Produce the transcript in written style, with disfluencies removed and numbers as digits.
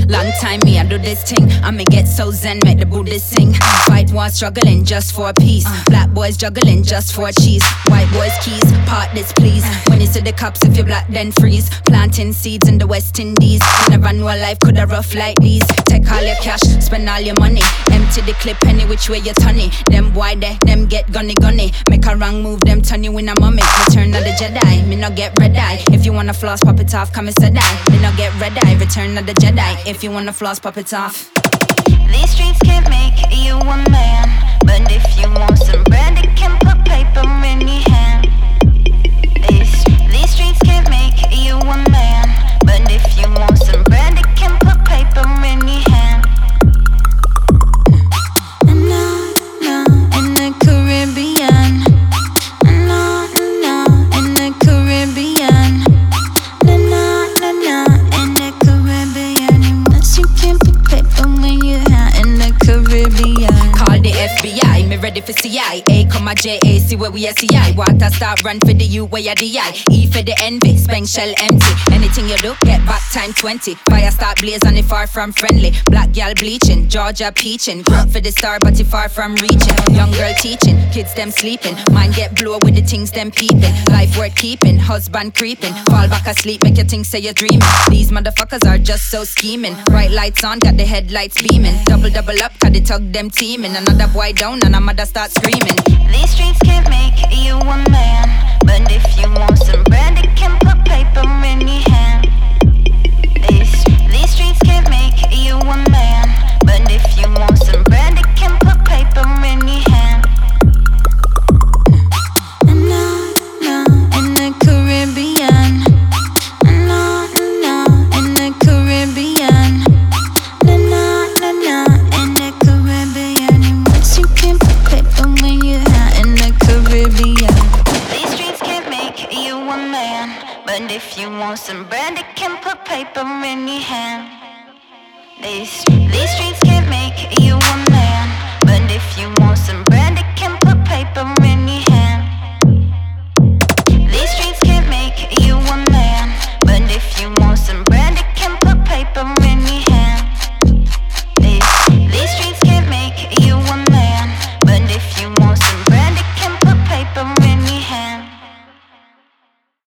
Long time me, I do this thing. I me get so zen, make the Buddhist sing. White ones struggling just for a piece. Black boys juggling just for a cheese. White boys keys, part this please. When you see the cops, if you're black then freeze. Planting seeds in the West Indies. You never knew a life could have rough like these. Take all your cash, spend all your money. Empty the clip any which way you turn it. Them boy there, them get gunny. Make a wrong move, them turn you in a mummy. Return of the Jedi, me no get red eye. If you wanna floss, pop it off, come and say die. Me no get red eye, return of the Jedi. If you wanna floss, pop it off. These streets can't make you a man, but if you want some bread, it can put paper in your hand. These streets can't make you a man, but if you want some bread, it can put paper in your hand. And no, in the Caribbean. No, in the Caribbean. No, in the Caribbean. Unless you can't put paper when you're out in the Caribbean. Call the FBI, me ready for CI. A come a JA, see where we are CI. Water start run for the U, where you DI. E for the envy, spend shell empty. Anything you do, get back time 20. Fire start blaze and it far from friendly. Black gal bleaching, Georgia peaching. Grunt for the star, but it far from reaching. Young girl teaching, kids them sleeping. Mind get blow with the things them peeping. Life worth keeping, husband creeping. Fall back asleep, make you think say you're dreaming. These motherfuckers are just so scheming. Bright lights on, got the headlights beaming. Double up, cause they tug them teaming. Another boy down and a mother start screaming. These streets can't make you a man, but if you want some bread, it can put paper in your hand. These streets can't make you a man, but if you want some bread, it can put paper in your hand. And no, in the Caribbean. No, in the Caribbean. No, in the Caribbean. Once you can't put paper when you're out in the Caribbean. These streets can't make you a man, but if you want some bread, it can put paper in your hand. These streets